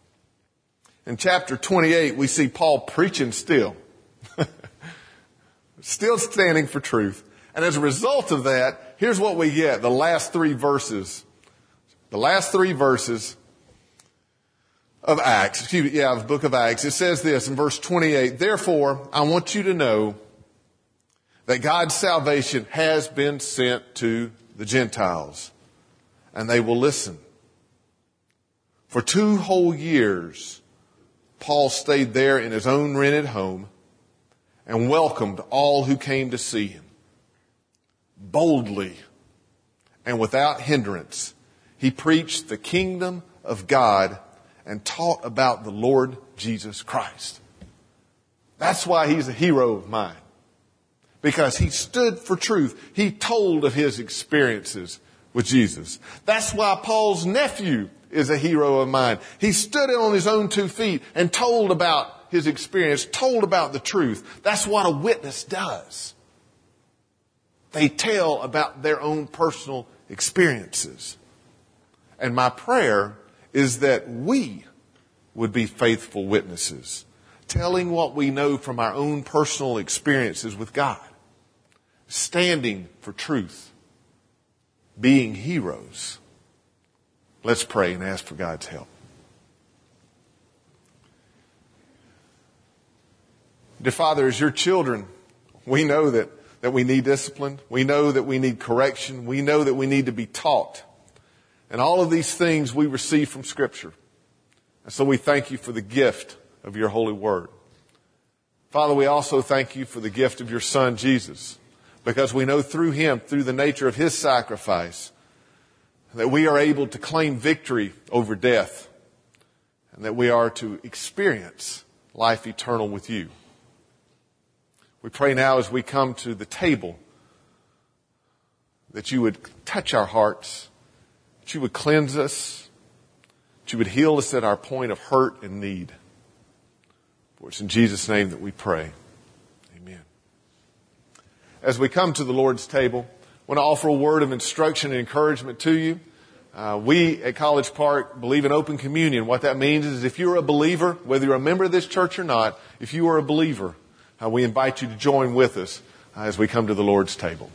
S3: In chapter twenty-eight, we see Paul preaching still. Still standing for truth. And as a result of that, here's what we get. The last three verses. The last three verses of Acts. Excuse me, yeah, the book of Acts. It says this in verse twenty-eight. Therefore, I want you to know that God's salvation has been sent to the Gentiles. And they will listen. For two whole years, Paul stayed there in his own rented home and welcomed all who came to see him. Boldly and without hindrance, he preached the kingdom of God and taught about the Lord Jesus Christ. That's why he's a hero of mine. because he stood for truth. He told of his experiences with Jesus. That's why Paul's nephew is a hero of mine. He stood on his own two feet and told about his experience, told about the truth. That's what a witness does. They tell about their own personal experiences. And my prayer is that we would be faithful witnesses, telling what we know from our own personal experiences with God, standing for truth, being heroes. Let's pray and ask for God's help. Dear Father, as your children, we know that, that we need discipline. We know that we need correction. We know that we need to be taught. And all of these things we receive from Scripture. And so we thank you for the gift of your holy word. Father, we also thank you for the gift of your Son, Jesus, because we know through him, through the nature of his sacrifice, that we are able to claim victory over death and that we are to experience life eternal with you. We pray now as we come to the table that you would touch our hearts, that you would cleanse us, that you would heal us at our point of hurt and need. For it's in Jesus' name that we pray. Amen. As we come to the Lord's table, I want to offer a word of instruction and encouragement to you. Uh, we at College Park believe in open communion. What that means is if you're a believer, whether you're a member of this church or not, if you are a believer, uh, we invite you to join with us uh, as we come to the Lord's table.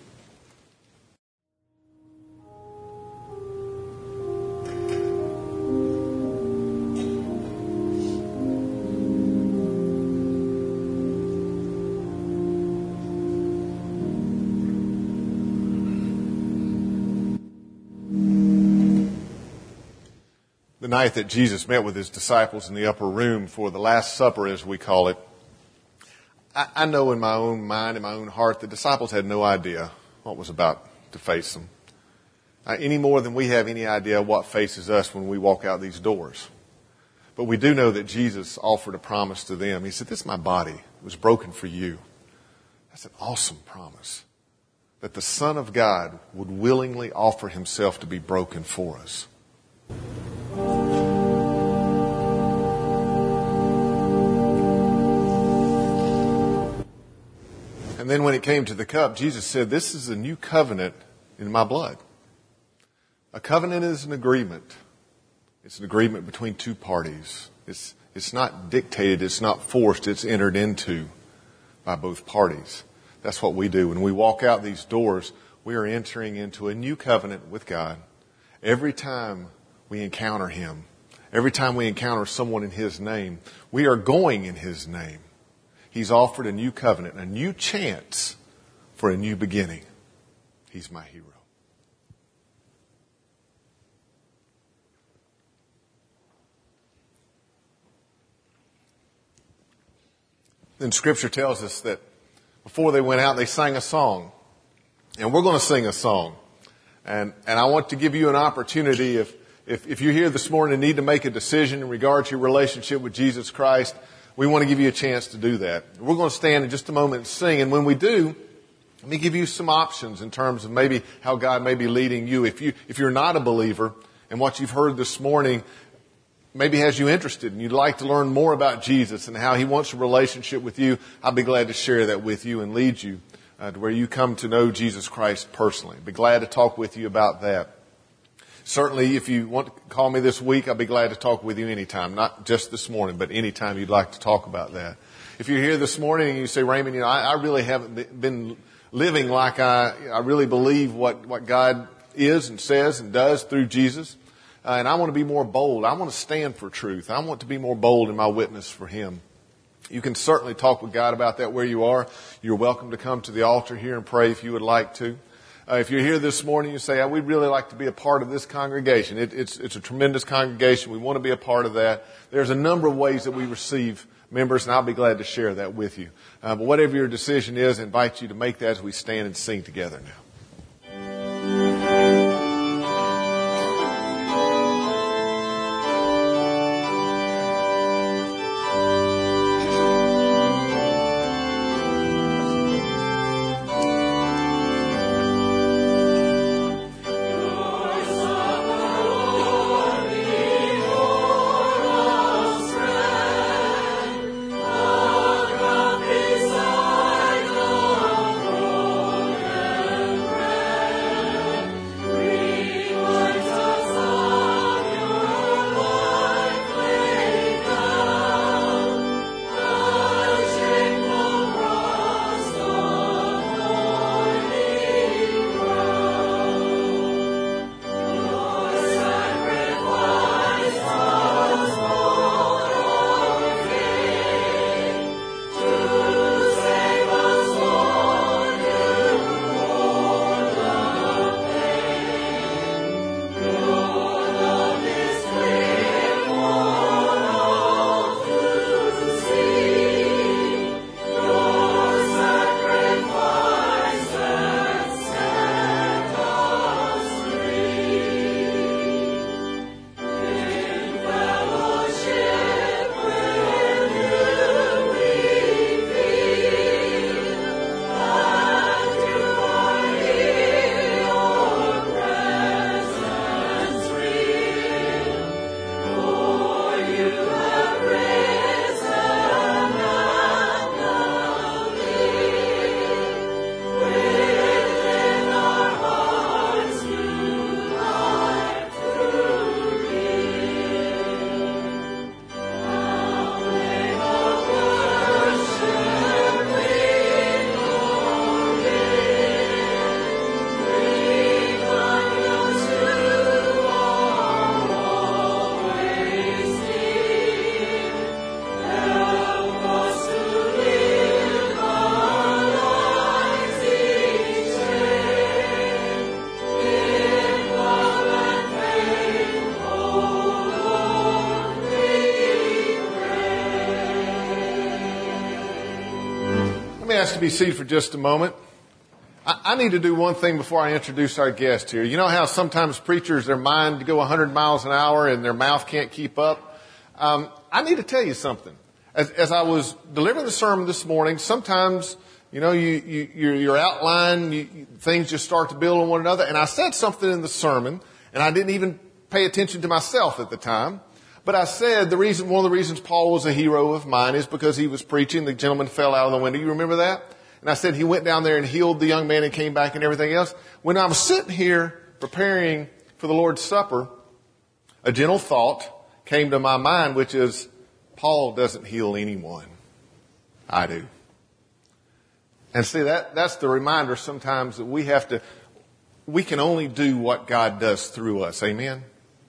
S3: The night that Jesus met with his disciples in the upper room for the Last Supper, as we call it, I, I know in my own mind, in my own heart, the disciples had no idea what was about to face them. Uh, any more than we have any idea what faces us when we walk out these doors. But we do know that Jesus offered a promise to them. He said, "This is my body. It was broken for you." That's an awesome promise. That the Son of God would willingly offer himself to be broken for us. And then when it came to the cup, Jesus said, "This is a new covenant in my blood." A covenant is an agreement. It's an agreement between two parties. It's, it's not dictated, it's not forced, it's entered into by both parties. That's what we do. When we walk out these doors, we are entering into a new covenant with God. Every time we encounter him, every time we encounter someone in his name, we are going in his name. He's offered a new covenant, a new chance for a new beginning. He's my hero. Then Scripture tells us that before they went out, they sang a song. And we're going to sing a song. And, and I want to give you an opportunity, if, if, if you're here this morning and need to make a decision in regard to your relationship with Jesus Christ, we want to give you a chance to do that. We're going to stand in just a moment and sing. And when we do, let me give you some options in terms of maybe how God may be leading you. If you, if you're not a believer and what you've heard this morning maybe has you interested and you'd like to learn more about Jesus and how he wants a relationship with you, I'll be glad to share that with you and lead you uh, to where you come to know Jesus Christ personally. I'd be glad to talk with you about that. Certainly, if you want to call me this week, I'll be glad to talk with you anytime, not just this morning, but anytime you'd like to talk about that. If you're here this morning and you say, "Raymond, you know, I, I really haven't been living like I, I really believe what, what God is and says and does through Jesus, uh, and I want to be more bold. I want to stand for truth. I want to be more bold in my witness for him." You can certainly talk with God about that where you are. You're welcome to come to the altar here and pray if you would like to. Uh, if you're here this morning, you say, oh, "We'd really like to be a part of this congregation. It, it's, it's a tremendous congregation. We want to be a part of that." There's a number of ways that we receive members, and I'll be glad to share that with you. Uh, but whatever your decision is, I invite you to make that as we stand and sing together now. me ask you to be seated for just a moment. I, I need to do one thing before I introduce our guest here. You know how sometimes preachers, their mind go one hundred miles an hour and their mouth can't keep up? Um, I need to tell you something. As, as I was delivering the sermon this morning, sometimes, you know, you, you, your, your outline, you, you, things just start to build on one another. And I said something in the sermon, and I didn't even pay attention to myself at the time. But I said the reason, one of the reasons Paul was a hero of mine is because he was preaching. The gentleman fell out of the window. You remember that? And I said he went down there and healed the young man and came back and everything else. When I was sitting here preparing for the Lord's Supper, a gentle thought came to my mind, which is, Paul doesn't heal anyone. I do. And see, that, that's the reminder sometimes that we have to, we can only do what God does through us. Amen?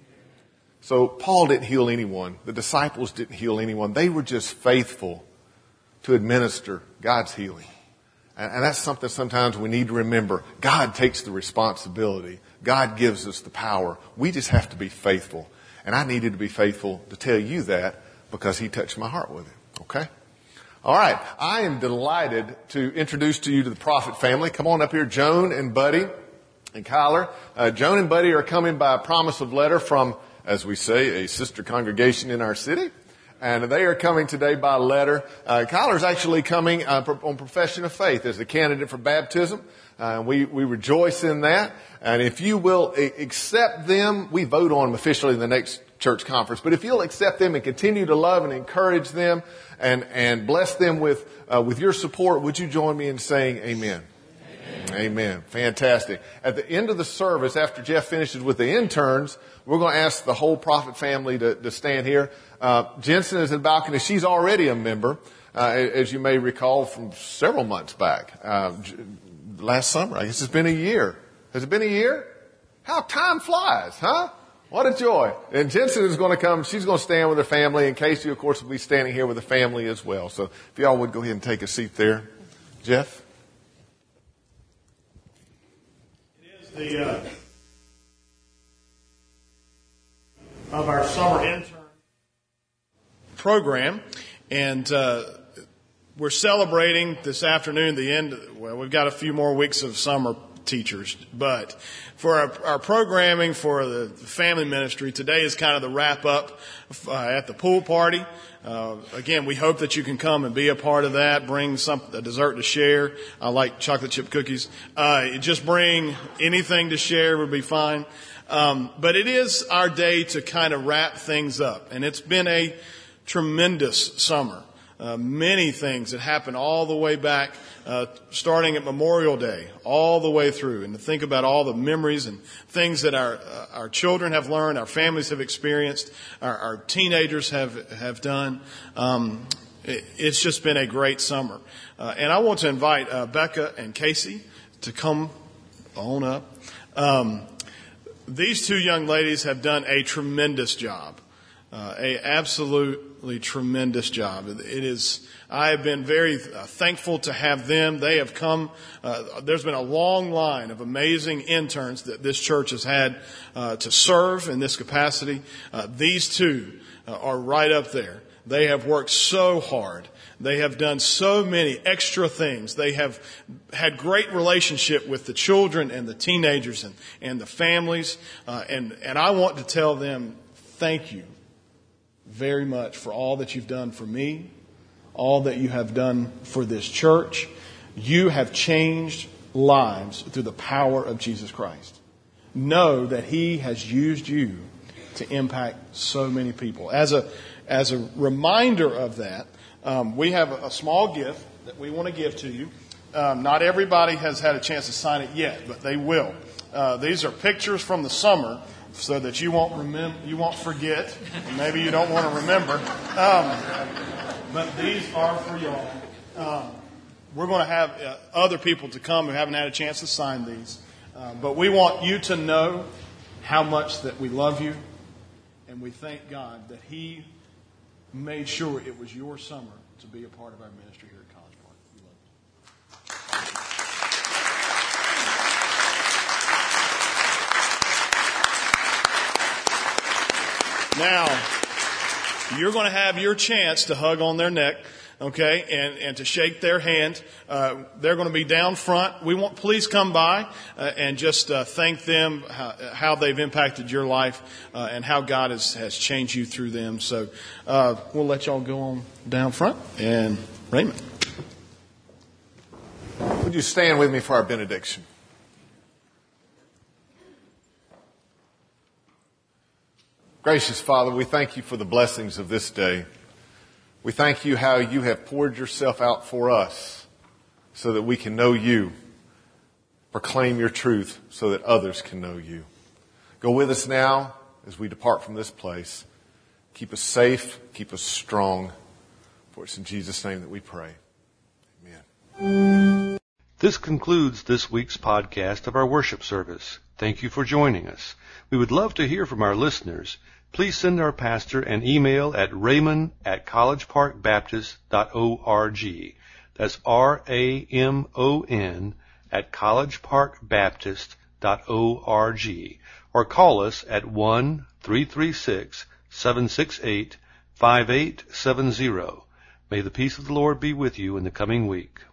S3: So Paul didn't heal anyone. The disciples didn't heal anyone. They were just faithful to administer God's healing. And, and that's something sometimes we need to remember. God takes the responsibility. God gives us the power. We just have to be faithful. And I needed to be faithful to tell you that because he touched my heart with it. Okay? All right. I am delighted to introduce to you to the Prophet family. Come on up here, Joan and Buddy and Kyler. Uh, Joan and Buddy are coming by a promise of letter from, as we say, a sister congregation in our city. And they are coming today by letter. Uh, Kyler's actually coming uh, on profession of faith as a candidate for baptism. Uh, we, we rejoice in that. And if you will accept them, we vote on them officially in the next church conference. But if you'll accept them and continue to love and encourage them and, and bless them with, uh, with your support, would you join me in saying amen? Amen. Amen. Fantastic. At the end of the service, after Jeff finishes with the interns, we're going to ask the whole Prophet family to, to stand here. Uh, Jensen is in the balcony. She's already a member, uh, as you may recall from several months back. Uh, last summer. I guess it's been a year. Has it been a year? How time flies, huh? What a joy. And Jensen is going to come. She's going to stand with her family. And Casey, of course, will be standing here with the family as well. So if y'all would go ahead and take a seat there. Jeff?
S2: It is the uh, of our summer intern program. And uh, we're celebrating this afternoon the end. Well, we've got a few more weeks of summer teachers, but for our, our programming for the family ministry, today is kind of the wrap up uh, at the pool party. Uh, again, we hope that you can come and be a part of that. Bring some a dessert to share. I like chocolate chip cookies. Uh, just bring anything to share would be fine. Um, but it is our day to kind of wrap things up, and it's been a tremendous summer. Uh, many things that happened all the way back, uh, starting at Memorial Day, all the way through, and to think about all the memories and things that our uh, our children have learned, our families have experienced, our, our teenagers have have done. Um, it, it's just been a great summer, uh, and I want to invite uh, Becca and Casey to come on up. Um, these two young ladies have done a tremendous job. Uh, a absolutely tremendous job. It is, I have been very uh, thankful to have them. They have come, uh, there's been a long line of amazing interns that this church has had, uh, to serve in this capacity. Uh, these two uh, are right up there. They have worked so hard. They have done so many extra things. They have had great relationship with the children and the teenagers and, and the families. Uh, and, and I want to tell them thank you very much for all that you've done for me, all that you have done for this church. You have changed lives through the power of Jesus Christ. Know that He has used you to impact so many people. As a as a reminder of that, um, we have a, a small gift that we want to give to you. Um, not everybody has had a chance to sign it yet, but they will. Uh, these are pictures from the summer, so that you won't remember, you won't forget. Maybe you don't want to remember. Um, but these are for y'all. Um, we're going to have uh, other people to come who haven't had a chance to sign these. Uh, but we want you to know how much that we love you. And we thank God that He made sure it was your summer to be a part of our ministry here at College Park. We love you. Now, you're going to have your chance to hug on their neck. okay, and, and to shake their hand. Uh, they're going to be down front. We want, please come by uh, and just uh, thank them how, how they've impacted your life uh, and how God has, has changed you through them. So uh, we'll let y'all go on down front. And Raymond.
S3: Would you stand with me for our benediction? Gracious Father, we thank you for the blessings of this day. We thank you how you have poured yourself out for us so that we can know you, proclaim your truth so that others can know you. Go with us now as we depart from this place. Keep us safe, keep us strong. For it's in Jesus' name that we pray. Amen.
S1: This concludes this week's podcast of our worship service. Thank you for joining us. We would love to hear from our listeners. Please send our pastor an email at raymond at college park baptist dot org. That's R A M O N at college park baptist dot org. Or call us at one three three six, seven six eight, five eight seven zero. May the peace of the Lord be with you in the coming week.